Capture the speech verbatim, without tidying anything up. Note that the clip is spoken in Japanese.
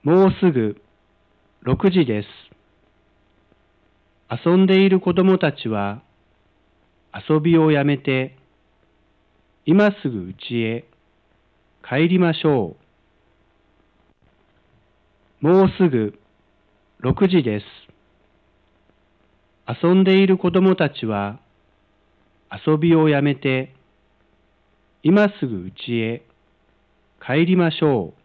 もうすぐろくじです。遊んでいる子供たちは遊びをやめて今すぐ家へ帰りましょう。もうすぐろくじです。遊んでいる子供たちは遊びをやめて今すぐ家へ帰りましょう。